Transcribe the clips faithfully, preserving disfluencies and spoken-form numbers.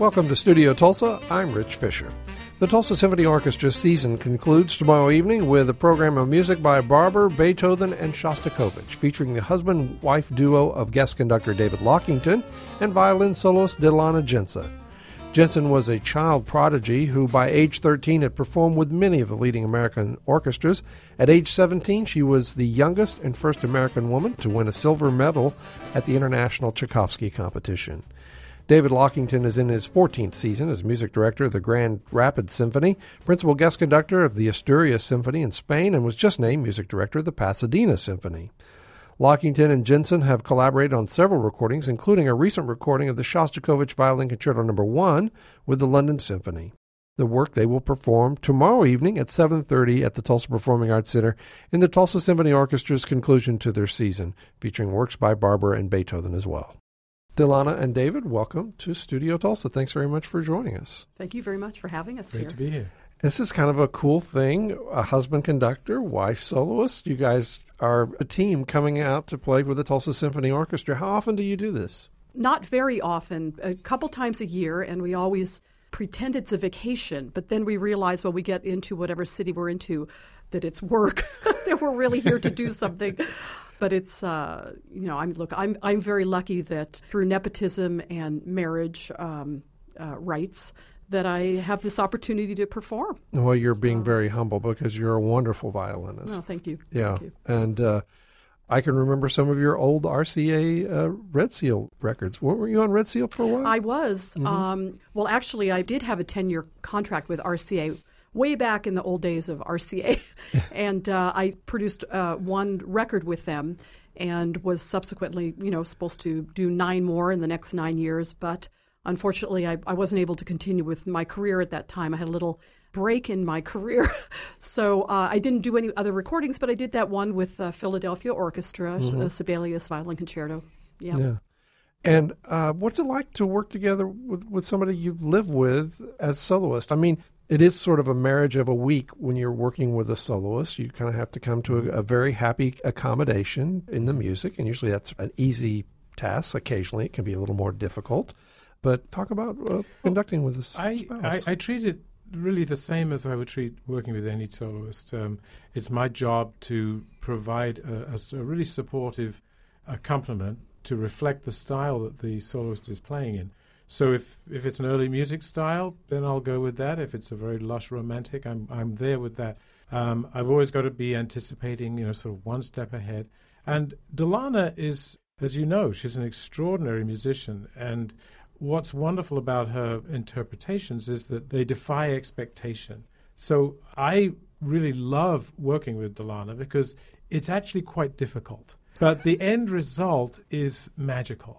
Welcome to Studio Tulsa. I'm Rich Fisher. The Tulsa Symphony Orchestra season concludes tomorrow evening with a program of music by Barber, Beethoven, and Shostakovich, featuring the husband-wife duo of guest conductor David Lockington and violin soloist Delana Jensen. Jensen was a child prodigy who by age thirteen had performed with many of the leading American orchestras. At age seventeen, she was the youngest and first American woman to win a silver medal at the International Tchaikovsky Competition. David Lockington is in his fourteenth season as music director of the Grand Rapids Symphony, principal guest conductor of the Asturias Symphony in Spain, and was just named music director of the Pasadena Symphony. Lockington and Jensen have collaborated on several recordings, including a recent recording of the Shostakovich Violin Concerto Number one with the London Symphony. The work they will perform tomorrow evening at seven thirty at the Tulsa Performing Arts Center in the Tulsa Symphony Orchestra's conclusion to their season, featuring works by Barber and Beethoven as well. Delana and David, welcome to Studio Tulsa. Thanks very much for joining us. Thank you very much for having us Great here. to be here. This is kind of a cool thing, a husband conductor, wife soloist. You guys are a team coming out to play with the Tulsa Symphony Orchestra. How often do you do this? Not very often, a couple times a year, and we always pretend it's a vacation, but then we realize when we get into whatever city we're into that it's work, that we're really here to do something. But it's, uh, you know, I'm look, I'm I'm very lucky that through nepotism and marriage um, uh, rights that I have this opportunity to perform. Well, you're being Um, very humble because you're a wonderful violinist. No, thank you. Yeah, Thank you. and uh, I can remember some of your old R C A uh, Red Seal records. What, were you on Red Seal for a while? I was. Mm-hmm. Um, well, actually, I did have a ten-year contract with R C A way back in the old days of R C A. and uh, I produced uh, one record with them and was subsequently, you know, supposed to do nine more in the next nine years. But unfortunately, I, I wasn't able to continue with my career at that time. I had a little break in my career. so uh, I didn't do any other recordings, but I did that one with uh, Philadelphia Orchestra, Mm-hmm. uh, Sibelius Violin Concerto. Yeah. Yeah. And uh, what's it like to work together with, with somebody you live with as soloist? I mean, it is sort of a marriage of a week when you're working with a soloist. You kind of have to come to a, a very happy accommodation in the music, and usually that's an easy task. Occasionally it can be a little more difficult. But talk about uh, conducting with a I, spouse. I, I treat it really the same as I would treat working with any soloist. Um, it's my job to provide a, a, a really supportive accompaniment to reflect the style that the soloist is playing in. So if, if it's an early music style, then I'll go with that. If it's a very lush romantic, I'm I'm there with that. Um, I've always got to be anticipating, you know, sort of one step ahead. And Delana is, as you know, she's an extraordinary musician. And what's wonderful about her interpretations is that they defy expectation. So I really love working with Delana because it's actually quite difficult. But the end result is magical.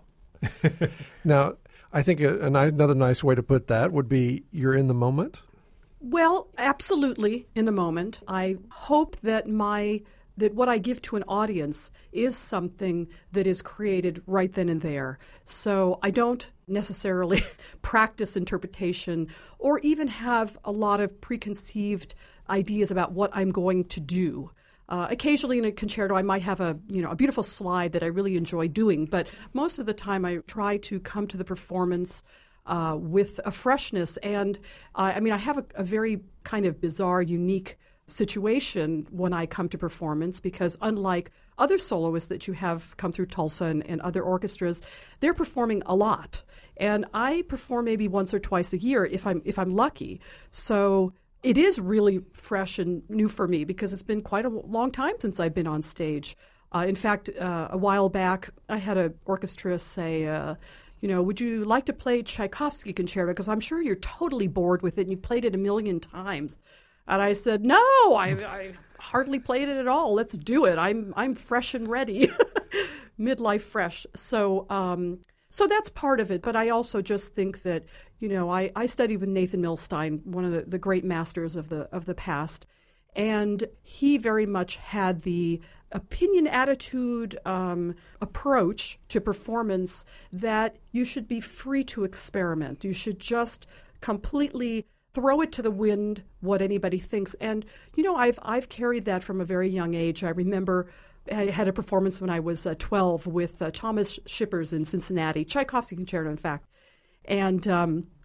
Now, I think a, a, another nice way to put that would be you're in the moment. Well, absolutely in the moment. I hope that my that what I give to an audience is something that is created right then and there. So I don't necessarily practice interpretation or even have a lot of preconceived ideas about what I'm going to do. Uh, occasionally in a concerto, I might have a you know a beautiful slide that I really enjoy doing, but most of the time I try to come to the performance uh, with a freshness. And uh, I mean, I have a, a very kind of bizarre, unique situation when I come to performance because unlike other soloists that you have come through Tulsa and, and other orchestras, they're performing a lot, and I perform maybe once or twice a year if I'm if I'm lucky. So it is really fresh and new for me because it's been quite a long time since I've been on stage. Uh, in fact, uh, a while back, I had an orchestra say, uh, you know, would you like to play Tchaikovsky Concerto? Because I'm sure you're totally bored with it and you've played it a million times. And I said, no, I, I hardly played it at all. Let's do it. I'm I'm fresh and ready, midlife fresh. So um, so that's part of it. But I also just think that, you know, I, I studied with Nathan Milstein, one of the, the great masters of the of the past. And he very much had the opinion, attitude, um, approach to performance that you should be free to experiment. You should just completely throw it to the wind what anybody thinks. And, you know, I've I've carried that from a very young age. I remember I had a performance when I was uh, twelve with uh, Thomas Shippers in Cincinnati, Tchaikovsky Concerto, in fact. And um,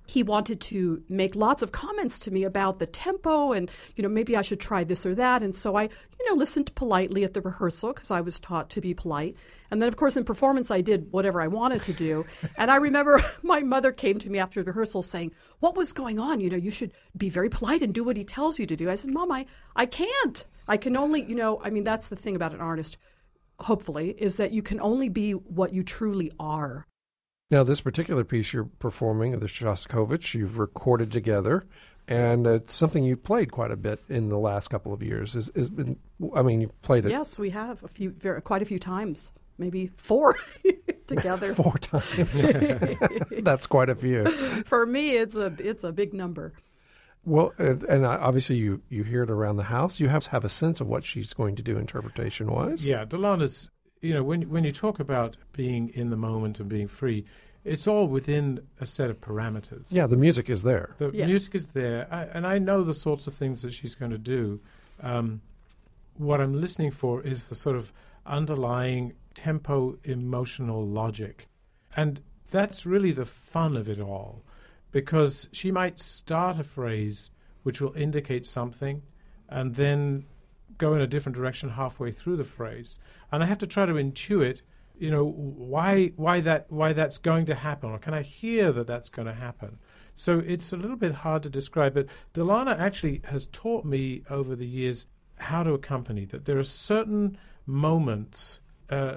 he wanted to make lots of comments to me about the tempo and, you know, maybe I should try this or that. And so I, you know, listened politely at the rehearsal because I was taught to be polite. And then, of course, in performance, I did whatever I wanted to do. And I remember my mother came to me after the rehearsal saying, what was going on? You know, you should be very polite and do what he tells you to do. I said, Mom, I, I can't. I can only, you know, I mean, that's the thing about an artist, hopefully, is that you can only be what you truly are. Now, this particular piece you're performing, the Shostakovich, you've recorded together, and it's something you've played quite a bit in the last couple of years. Is, is been, I mean, you've played it. Yes, we have a few, very, quite a few times, maybe four together. Four times. That's quite a few. For me, it's a it's a big number. Well, and, and obviously you, you hear it around the house. You have to have a sense of what she's going to do interpretation-wise. Yeah, Delana's, you know, when when you talk about being in the moment and being free, it's all within a set of parameters. Yeah, the music is there. The yes. music is there, I, and I know the sorts of things that she's going to do. Um, what I'm listening for is the sort of underlying tempo emotional logic. And that's really the fun of it all, because she might start a phrase which will indicate something and then go in a different direction halfway through the phrase. And I have to try to intuit, you know, why why that why that's going to happen, or can I hear that that's going to happen? So it's a little bit hard to describe, but Delana actually has taught me over the years how to accompany, that there are certain moments, uh,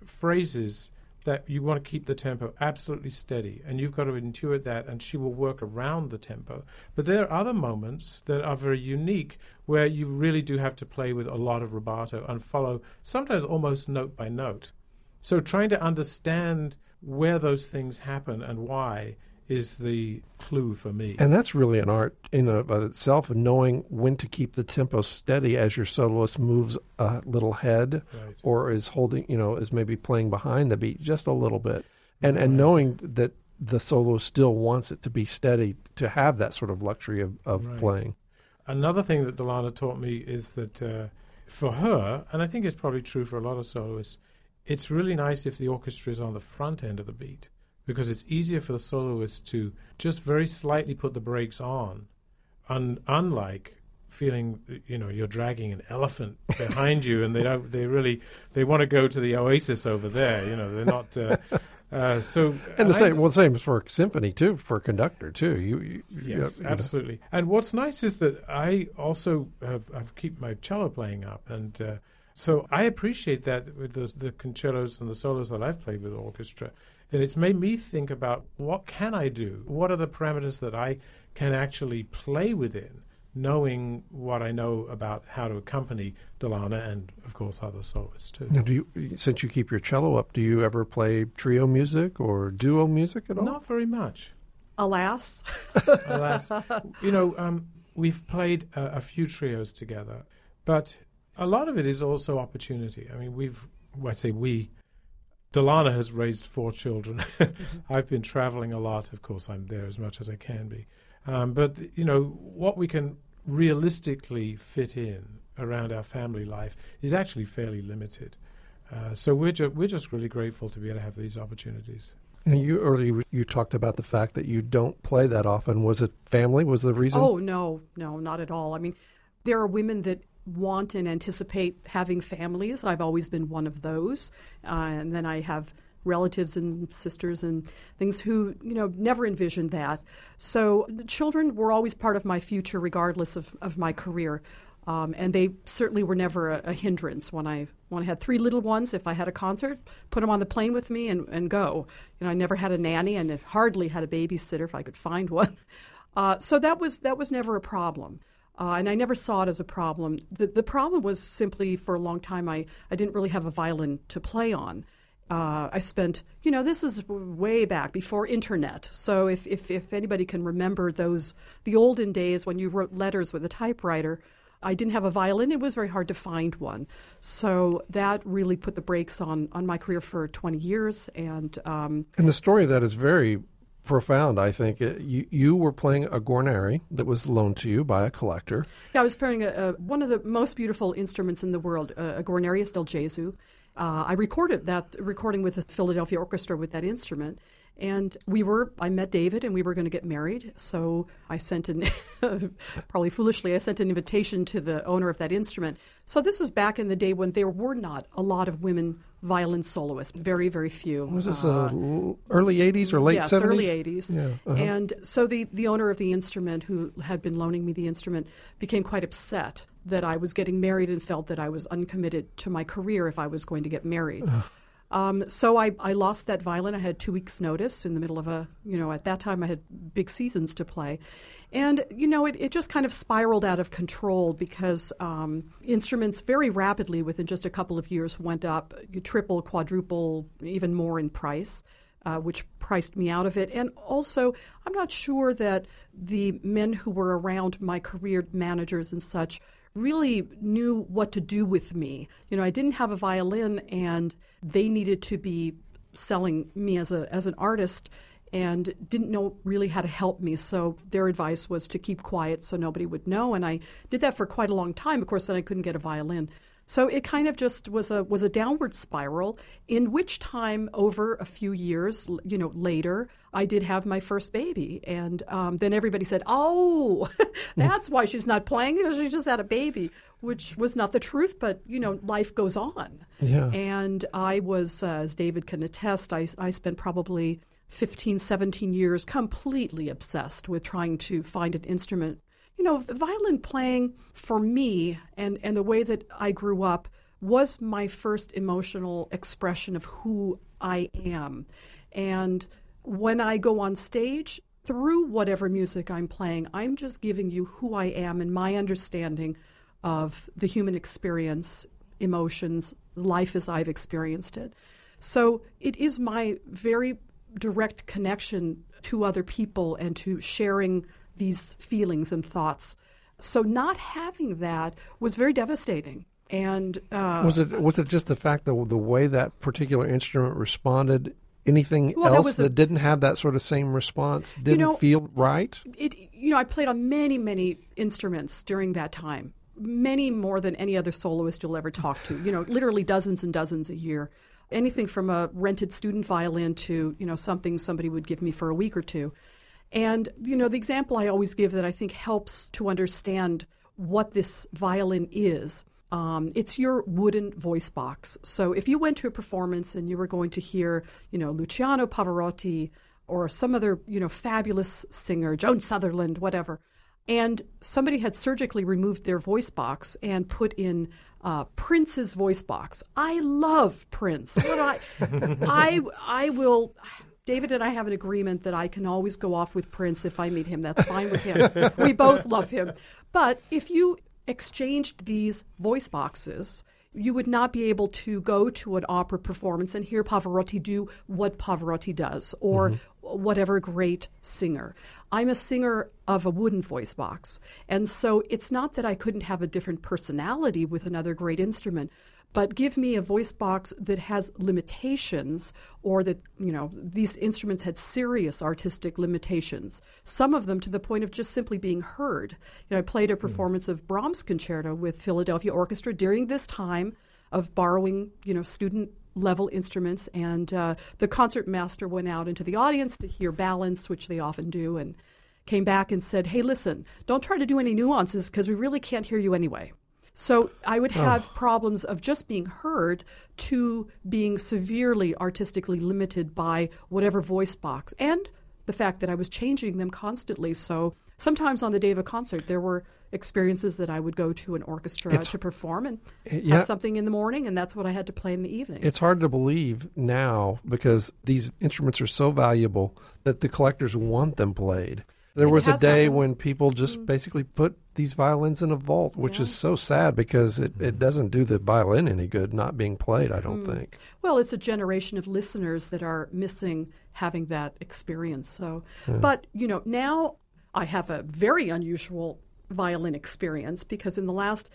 phrases that you want to keep the tempo absolutely steady, and you've got to intuit that, and she will work around the tempo. But there are other moments that are very unique where you really do have to play with a lot of rubato and follow, sometimes almost note by note. So trying to understand where those things happen and why is the clue for me. And that's really an art in and of itself, knowing when to keep the tempo steady as your soloist moves a little head, Right. or is holding, you know, is maybe playing behind the beat just a little bit. And Right. and knowing that the solo still wants it to be steady, to have that sort of luxury of, of Right. playing. Another thing that Delana taught me is that uh, for her, and I think it's probably true for a lot of soloists, it's really nice if the orchestra is on the front end of the beat, because it's easier for the soloist to just very slightly put the brakes on, un- unlike feeling, you know, you're dragging an elephant behind you, and they don't, they really, they want to go to the oasis over there, you know, they're not, uh, uh, so. And the I same, was- well, the same is for symphony too, for a conductor too. You, you Yes, you know. absolutely. And what's nice is that I also have, have keep my cello playing up, and uh, so I appreciate that with the, the concertos and the solos that I've played with the orchestra. And it's made me think about, what can I do? What are the parameters that I can actually play within, knowing what I know about how to accompany Delana and, of course, other soloists too. Now, do you, since you keep your cello up, do you ever play trio music or duo music at all? Not very much. Alas. Alas, you know, um, we've played a, a few trios together, but a lot of it is also opportunity. I mean, we've, well, I say we, Delana has raised four children. Mm-hmm. I've been traveling a lot. Of course, I'm there as much as I can be. Um, but, you know, what we can realistically fit in around our family life is actually fairly limited. Uh, so we're, ju- we're just really grateful to be able to have these opportunities. And you earlier you talked about the fact that you don't play that often. Was it family? Was the reason? Oh, no, no, not at all. I mean, there are women that want and anticipate having families. I've always been one of those. Uh, and then I have relatives and sisters and things who, you know, never envisioned that. So the children were always part of my future regardless of, of my career. Um, and they certainly were never a, a hindrance. When I when I had three little ones, if I had a concert, put them on the plane with me and, and go. You know, I never had a nanny and hardly had a babysitter if I could find one. Uh, so that was that was never a problem. Uh, and I never saw it as a problem. The, the problem was simply, for a long time, I, I didn't really have a violin to play on. Uh, I spent, you know, this is way back before internet. So if, if, if anybody can remember those, the olden days when you wrote letters with a typewriter, I didn't have a violin. It was very hard to find one. So that really put the brakes on, on my career for twenty years. And um, and the story of that is very profound, I think. Uh, You, you were playing a Guarneri that was loaned to you by a collector. Yeah, I was playing a, a, one of the most beautiful instruments in the world, a, a Guarnerius del Gesù. Uh, I recorded that recording with the Philadelphia Orchestra with that instrument. And we were, I met David and we were going to get married. So I sent an, probably foolishly, I sent an invitation to the owner of that instrument. So this is back in the day when there were not a lot of women violin soloists, very, very few. Was this uh, uh, early eighties or late yes, seventies? Yes, early eighties. Yeah, uh-huh. And so the, the owner of the instrument, who had been loaning me the instrument, became quite upset that I was getting married and felt that I was uncommitted to my career if I was going to get married. Um, so I, I lost that violin. I had two weeks' notice in the middle of a, you know, at that time I had big seasons to play. And, you know, it, it just kind of spiraled out of control because um, instruments very rapidly within just a couple of years went up, triple, quadruple, even more in price, uh, which priced me out of it. And also, I'm not sure that the men who were around my career, managers and such, really knew what to do with me. You know, I didn't have a violin, and they needed to be selling me as a as an artist and didn't know really how to help me. So their advice was to keep quiet so nobody would know. And I did that for quite a long time. Of course, then I couldn't get a violin. So it kind of just was a was a downward spiral, in which time over a few years, you know, later, I did have my first baby. And um, then everybody said, oh, that's why she's not playing, because she just had a baby, which was not the truth. But, you know, life goes on. Yeah. And I was, uh, as David can attest, I, I spent probably fifteen, seventeen years completely obsessed with trying to find an instrument. You know, violin playing for me and, and the way that I grew up was my first emotional expression of who I am. And when I go on stage, through whatever music I'm playing, I'm just giving you who I am and my understanding of the human experience, emotions, life as I've experienced it. So it is my very direct connection to other people and to sharing these feelings and thoughts. So not having that was very devastating. And uh, was it was it just the fact that the way that particular instrument responded? Anything well, else that, that didn't have that sort of same response didn't you know, feel right? It, you know, I played on many, many instruments during that time, many more than any other soloist you'll ever talk to. You know, literally dozens and dozens a year. Anything from a rented student violin to, you know, something somebody would give me for a week or two. And, you know, the example I always give that I think helps to understand what this violin is, um, it's your wooden voice box. So if you went to a performance and you were going to hear, you know, Luciano Pavarotti or some other, you know, fabulous singer, Joan Sutherland, whatever, and somebody had surgically removed their voice box and put in uh, Prince's voice box. I love Prince. What I, I, I will... David and I have an agreement that I can always go off with Prince if I meet him. That's fine with him. We both love him. But if you exchanged these voice boxes, you would not be able to go to an opera performance and hear Pavarotti do what Pavarotti does, or mm-hmm. whatever great singer. I'm a singer of a wooden voice box. And so it's not that I couldn't have a different personality with another great instrument, but give me a voice box that has limitations, or that, you know, these instruments had serious artistic limitations, some of them to the point of just simply being heard. You know, I played a performance of Brahms Concerto with Philadelphia Orchestra during this time of borrowing, you know, student level instruments, and uh, the concertmaster went out into the audience to hear balance, which they often do, and came back and said, hey, listen, don't try to do any nuances because we really can't hear you anyway. So I would have oh. problems of just being heard to being severely artistically limited by whatever voice box, and the fact that I was changing them constantly. So sometimes on the day of a concert, there were experiences that I would go to an orchestra it's, to perform and yeah, have something in the morning, and that's what I had to play in the evening. It's hard to believe now because these instruments are so valuable that the collectors want them played. There it was a day happened. when people just mm. basically put these violins in a vault, which yeah. is so sad because it, it doesn't do the violin any good not being played, I don't mm. think. Well, it's a generation of listeners that are missing having that experience. So, yeah. But, you know, now I have a very unusual violin experience because in the last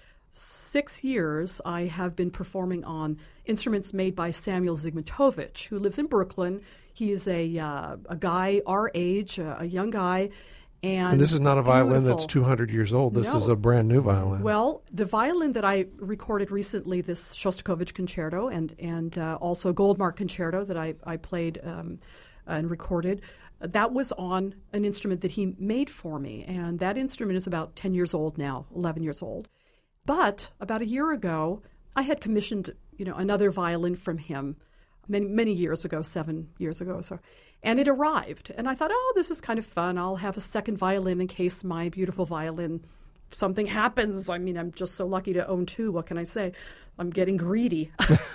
six years I have been performing on instruments made by Samuel Zygmuntovich, who lives in Brooklyn. He is a uh, a guy our age, uh, a young guy. And, and this is not a violin beautiful. That's two hundred years old. This no. is a brand new violin. Well, the violin that I recorded recently, this Shostakovich Concerto, and and uh, also Goldmark Concerto that I, I played um, and recorded. That was on an instrument that he made for me, and that instrument is about ten years old now, eleven years old. But about a year ago, I had commissioned, you know, another violin from him many many years ago, seven years ago or so, and it arrived. And I thought, oh, this is kind of fun. I'll have a second violin in case my beautiful violin, something happens. I mean, I'm just so lucky to own two. What can I say? I'm getting greedy.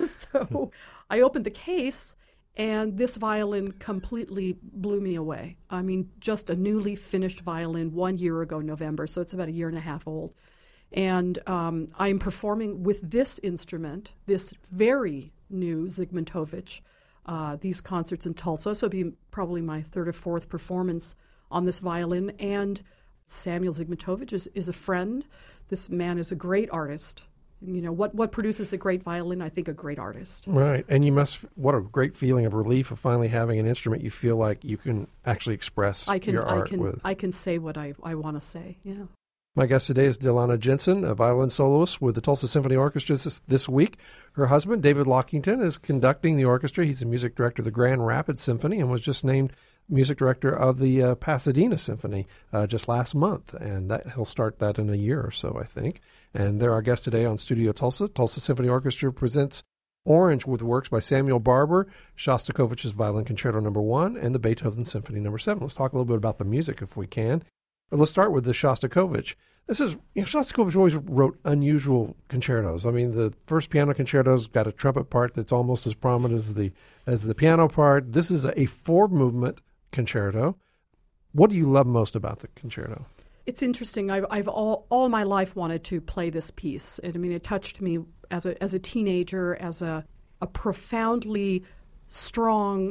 So I opened the case, and this violin completely blew me away. I mean, just a newly finished violin one year ago, November, so it's about a year and a half old. And um, I'm performing with this instrument, this very new Zygmuntovich, uh, these concerts in Tulsa. So it'll be probably my third or fourth performance on this violin. And Samuel Zygmuntovich is, is a friend. This man is a great artist. You know, what, what produces a great violin? I think a great artist. Right. And you must, what a great feeling of relief of finally having an instrument you feel like you can actually express I can, your art I can, with. I can say what I, I want to say, yeah. My guest today is Delana Jensen, a violin soloist with the Tulsa Symphony Orchestra this, this week. Her husband, David Lockington, is conducting the orchestra. He's the music director of the Grand Rapids Symphony and was just named music director of the uh, Pasadena Symphony uh, just last month, and that he'll start that in a year or so, I think. And they're our guest today on Studio Tulsa. Tulsa Symphony Orchestra presents Orange with works by Samuel Barber, Shostakovich's Violin Concerto Number One, and the Beethoven Symphony Number Seven. Let's talk a little bit about the music, if we can. But let's start with the Shostakovich. This is, you know, Shostakovich always wrote unusual concertos. I mean, the first piano concerto's got a trumpet part that's almost as prominent as the as the piano part. This is a four-movement concerto. What do you love most about the concerto? It's interesting. I've, I've all, all my life wanted to play this piece. And, I mean, it touched me as a as a teenager, as a, a profoundly strong,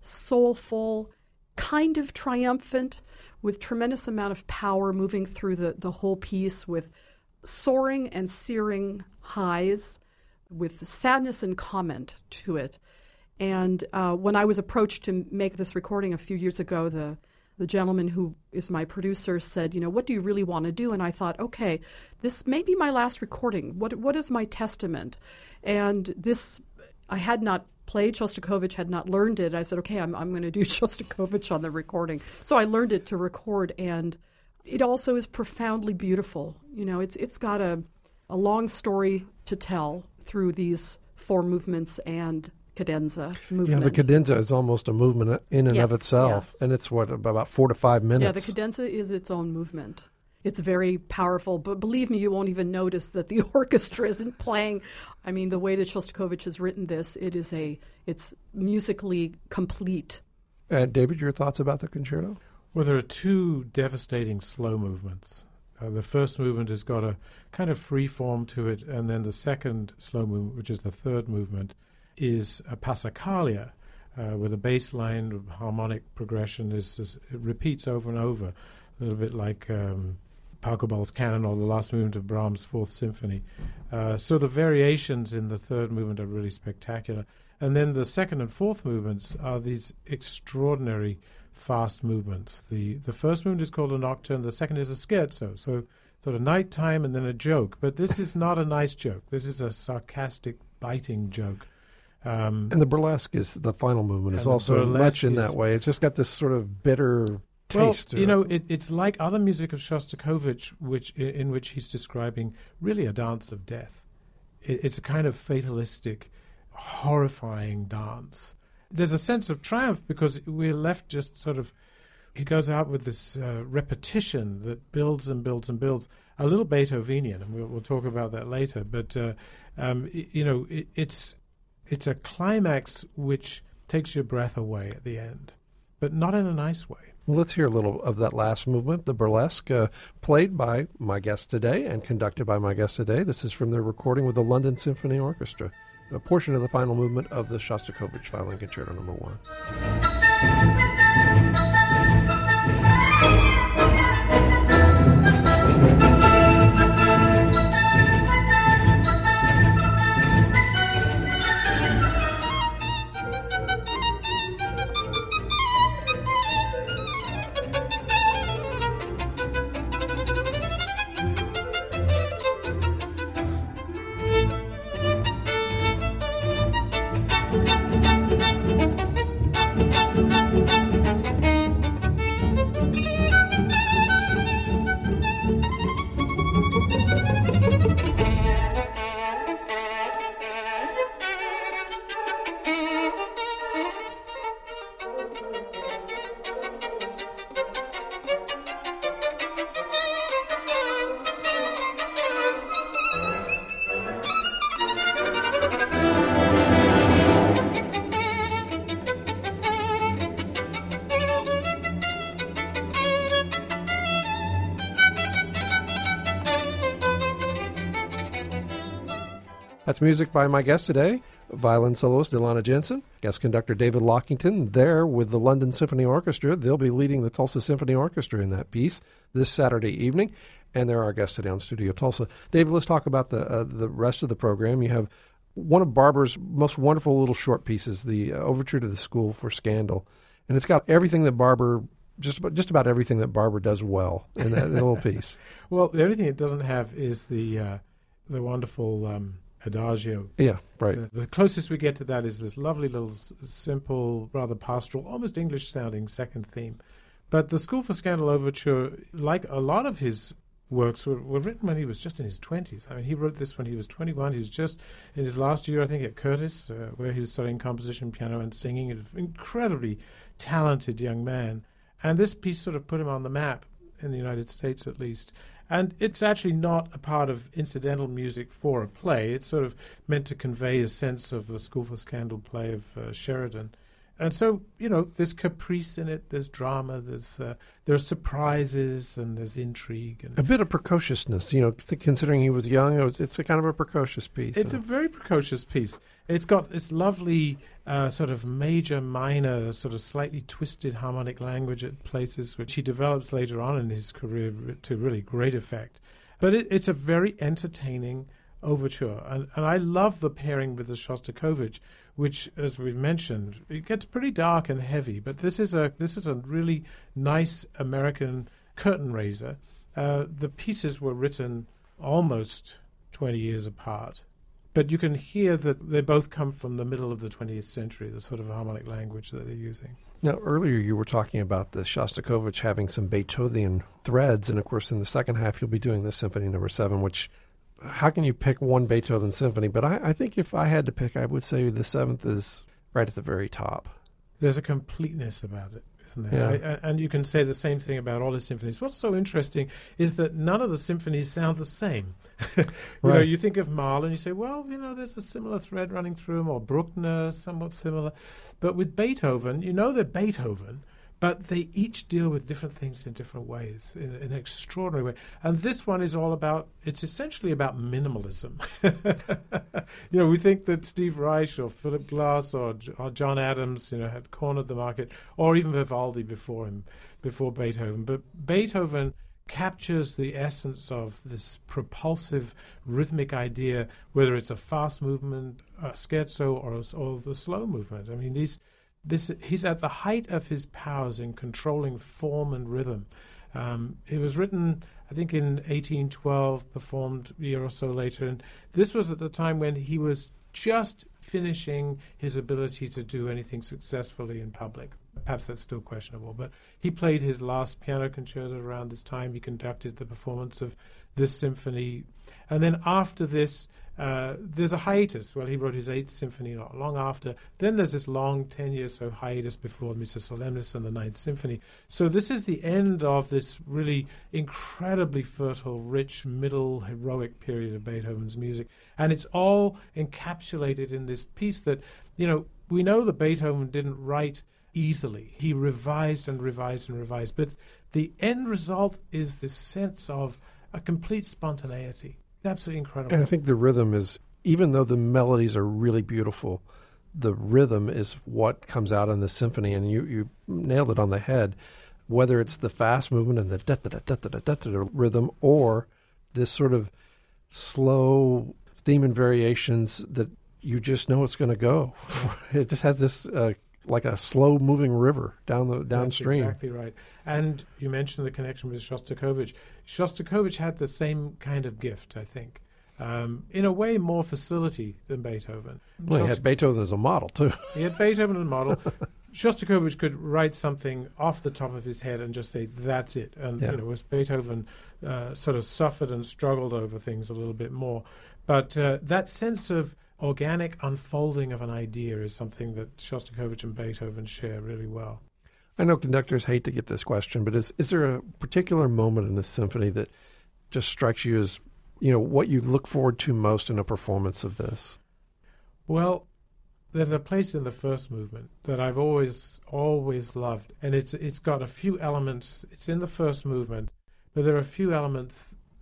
soulful, kind of triumphant, with tremendous amount of power moving through the, the whole piece, with soaring and searing highs, with sadness and comment to it. And uh, when I was approached to make this recording a few years ago, the the gentleman who is my producer said, you know, what do you really want to do? And I thought, okay, this may be my last recording. What What is my testament? And this, I had not played Shostakovich, had not learned it. I said, okay, I'm I'm going to do Shostakovich on the recording. So I learned it to record, and it also is profoundly beautiful. You know, it's it's got a, a long story to tell through these four movements and cadenza movement. Yeah, the cadenza is almost a movement in and yes, of itself, yes. and it's, what, about four to five minutes? Yeah, the cadenza is its own movement. It's very powerful, but believe me, you won't even notice that the orchestra isn't playing. I mean, the way that Shostakovich has written this, it is a, it's musically complete. Uh, David, your thoughts about the concerto? Well, there are two devastating slow movements. Uh, the first movement has got a kind of free form to it, and then the second slow movement, which is the third movement, is a Passacaglia, uh, with a bass line harmonic progression. Is, is it repeats over and over, a little bit like um, Pachelbel's Canon or the last movement of Brahms' Fourth Symphony. Uh, so the variations in the third movement are really spectacular. And then the second and fourth movements are these extraordinary fast movements. The the first movement is called a nocturne, the second is a scherzo, so sort of nighttime and then a joke. But this is not a nice joke. This is a sarcastic, biting joke. Um, and the burlesque is the final movement is also much in that way. It's just got this sort of bitter taste. Well, you know, it, it's like other music of Shostakovich, which in, in which he's describing really a dance of death. It, it's a kind of fatalistic, horrifying dance. There's a sense of triumph because we're left just sort of, he goes out with this uh, repetition that builds and builds and builds. A little Beethovenian, and we'll, we'll talk about that later. But, uh, um, it, you know, it, it's it's a climax which takes your breath away at the end, but not in a nice way. Well, let's hear a little of that last movement, the burlesque, uh, played by my guest today and conducted by my guest today. This is from their recording with the London Symphony Orchestra, a portion of the final movement of the Shostakovich Violin Concerto Number One. That's music by my guest today, violin soloist Ilana Jensen, guest conductor David Lockington, there with the London Symphony Orchestra. They'll be leading the Tulsa Symphony Orchestra in that piece this Saturday evening, and they're our guests today on Studio Tulsa. David, let's talk about the uh, the rest of the program. You have one of Barber's most wonderful little short pieces, the uh, Overture to the School for Scandal, and it's got everything that Barber, just about, just about everything that Barber does well in that little piece. Well, the only thing it doesn't have is the uh, the wonderful um, adagio. Yeah, right. The, the closest we get to that is this lovely little simple, rather pastoral, almost English-sounding second theme. But the School for Scandal Overture, like a lot of his works, were, were written when he was just in his twenties. I mean, he wrote this when he was twenty-one. He was just in his last year, I think, at Curtis, uh, where he was studying composition, piano, and singing. He was an incredibly talented young man. And this piece sort of put him on the map, in the United States at least. And it's actually not a part of incidental music for a play. It's sort of meant to convey a sense of the School for Scandal play of uh, Sheridan. And so, you know, there's caprice in it, there's drama, there's uh, there's surprises, and there's intrigue. And a bit of precociousness, you know, th- considering he was young, it was, it's a kind of a precocious piece. It's so. a very precocious piece. It's got this lovely uh, sort of major, minor, sort of slightly twisted harmonic language at places, which he develops later on in his career to really great effect. But it, it's a very entertaining overture. And, and I love the pairing with the Shostakovich, which, as we've mentioned, it gets pretty dark and heavy. But this is a this is a really nice American curtain raiser. Uh, the pieces were written almost twenty years apart. But you can hear that they both come from the middle of the twentieth century, the sort of harmonic language that they're using. Now, earlier you were talking about the Shostakovich having some Beethovenian threads, and of course in the second half you'll be doing the Symphony Number Seven, which, how can you pick one Beethoven symphony? But I, I think if I had to pick, I would say the seventh is right at the very top. There's a completeness about it, isn't there? Yeah. I, and you can say the same thing about all his symphonies. What's so interesting is that none of the symphonies sound the same. you right. know, you think of Mahler and you say, well, you know, there's a similar thread running through them, or Bruckner, somewhat similar. But with Beethoven, you know they're Beethoven, but they each deal with different things in different ways, in, in an extraordinary way. And this one is all about, it's essentially about minimalism. you know, we think that Steve Reich or Philip Glass or, or John Adams, you know, had cornered the market, or even Vivaldi before him, before Beethoven. But Beethoven captures the essence of this propulsive rhythmic idea, whether it's a fast movement, a scherzo, or, or the slow movement. I mean, these... This, he's at the height of his powers in controlling form and rhythm. Um, it was written, I think, in eighteen twelve, performed a year or so later. And this was at the time when he was just finishing his ability to do anything successfully in public. Perhaps that's still questionable. But he played his last piano concerto around this time. He conducted the performance of this symphony. And then after this, Uh, there's a hiatus. Well, he wrote his eighth symphony not long after. Then there's this long ten years so hiatus before Missa Solemnis and the Ninth Symphony. So this is the end of this really incredibly fertile, rich, middle, heroic period of Beethoven's music. And it's all encapsulated in this piece that, you know, we know that Beethoven didn't write easily. He revised and revised and revised. But the end result is this sense of a complete spontaneity. Absolutely incredible. And I think the rhythm is, even though the melodies are really beautiful, the rhythm is what comes out in the symphony, and you, you nailed it on the head. Whether it's the fast movement and the da-da-da-da-da-da-da rhythm, or this sort of slow theme and variations that you just know it's going to go. It just has this uh, like a slow-moving river down the downstream. That's exactly right. And you mentioned the connection with Shostakovich. Shostakovich had the same kind of gift, I think. Um, in a way, more facility than Beethoven. Well, he had Beethoven as a model, too. He had Beethoven as a model. Shostakovich could write something off the top of his head and just say, that's it. And, yeah. you know, whereas Beethoven uh, sort of suffered and struggled over things a little bit more. But uh, that sense of organic unfolding of an idea is something that Shostakovich and Beethoven share really well. I know conductors hate to get this question, but is is there a particular moment in this symphony that just strikes you as, you know, what you look forward to most in a performance of this? Well, there's a place in the first movement that I've always, always loved, and it's it's got a few elements. It's in the first movement, but there are a few elements that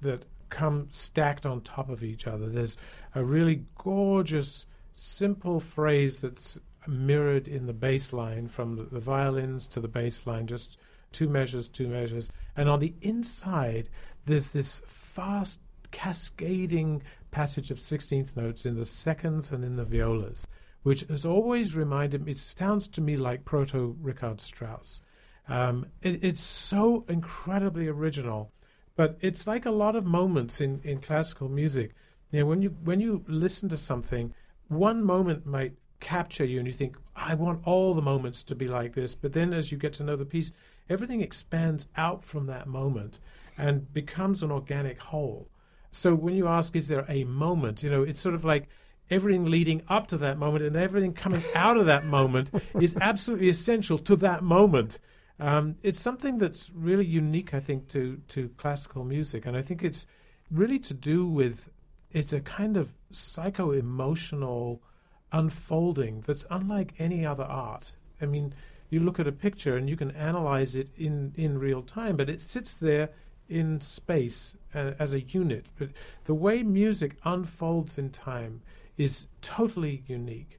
come stacked on top of each other. There's a really gorgeous, simple phrase that's mirrored in the bass line, from the, the violins to the bass line, just two measures, two measures. And on the inside, there's this fast, cascading passage of sixteenth notes in the seconds and in the violas, which has always reminded me, it sounds to me like proto-Richard Strauss. Um, it, it's so incredibly original, but it's like a lot of moments in, in classical music. You know, when you when you listen to something, one moment might capture you and you think, I want all the moments to be like this. But then as you get to know the piece, everything expands out from that moment and becomes an organic whole. So when you ask, is there a moment, you know, it's sort of like everything leading up to that moment and everything coming out of that moment is absolutely essential to that moment. Um, it's something that's really unique, I think, to, to classical music. And I think it's really to do with, it's a kind of psycho-emotional unfolding that's unlike any other art. I mean, you look at a picture and you can analyze it in, in real time, but it sits there in space uh, as a unit. But the way music unfolds in time is totally unique.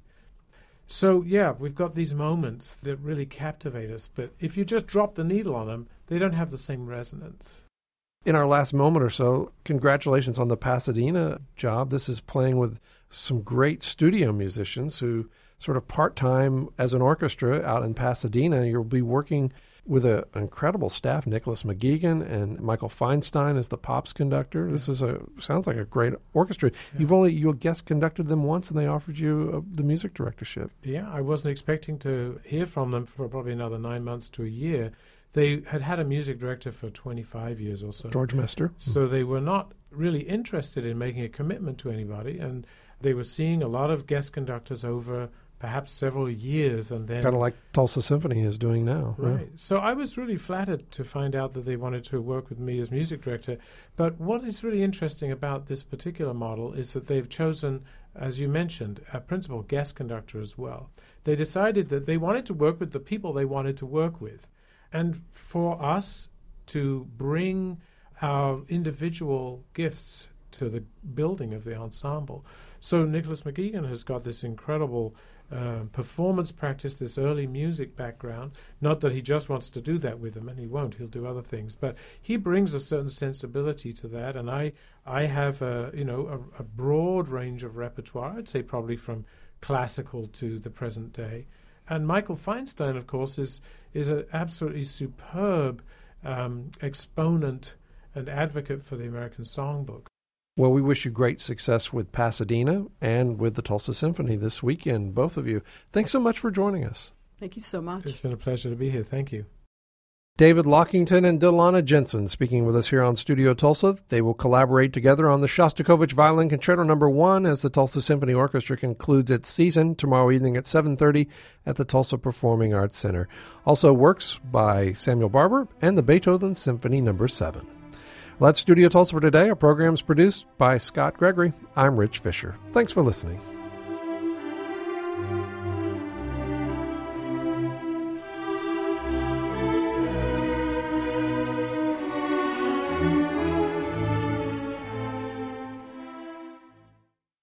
So, yeah, we've got these moments that really captivate us, but if you just drop the needle on them, they don't have the same resonance. In our last moment or so, congratulations on the Pasadena job. This is playing with some great studio musicians who sort of part-time as an orchestra out in Pasadena. You'll be working with an incredible staff, Nicholas McGeegan and Michael Feinstein as the pops conductor. Yeah. This is a sounds like a great orchestra. Yeah. You've only you guest conducted them once, and they offered you uh, the music directorship. Yeah, I wasn't expecting to hear from them for probably another nine months to a year. They had had a music director for twenty-five years or so. George Mester. So mm-hmm. they were not really interested in making a commitment to anybody, and they were seeing a lot of guest conductors over perhaps several years, and then... Kind of like Tulsa Symphony is doing now. Right. Yeah. So I was really flattered to find out that they wanted to work with me as music director. But what is really interesting about this particular model is that they've chosen, as you mentioned, a principal guest conductor as well. They decided that they wanted to work with the people they wanted to work with. And for us to bring our individual gifts to the building of the ensemble. So Nicholas McGeegan has got this incredible uh, performance practice, this early music background. Not that he just wants to do that with them, and he won't. He'll do other things. But he brings a certain sensibility to that, and I I have a, you know, a, a broad range of repertoire, I'd say probably from classical to the present day. And Michael Feinstein, of course, is is an absolutely superb um, exponent and advocate for the American Songbook. Well, we wish you great success with Pasadena and with the Tulsa Symphony this weekend, both of you. Thanks so much for joining us. Thank you so much. It's been a pleasure to be here. Thank you. David Lockington and Delana Jensen speaking with us here on Studio Tulsa. They will collaborate together on the Shostakovich Violin Concerto Number One as the Tulsa Symphony Orchestra concludes its season tomorrow evening at seven thirty at the Tulsa Performing Arts Center. Also works by Samuel Barber and the Beethoven Symphony Number Seven. Well, that's Studio Tulsa for today. Our program is produced by Scott Gregory. I'm Rich Fisher. Thanks for listening.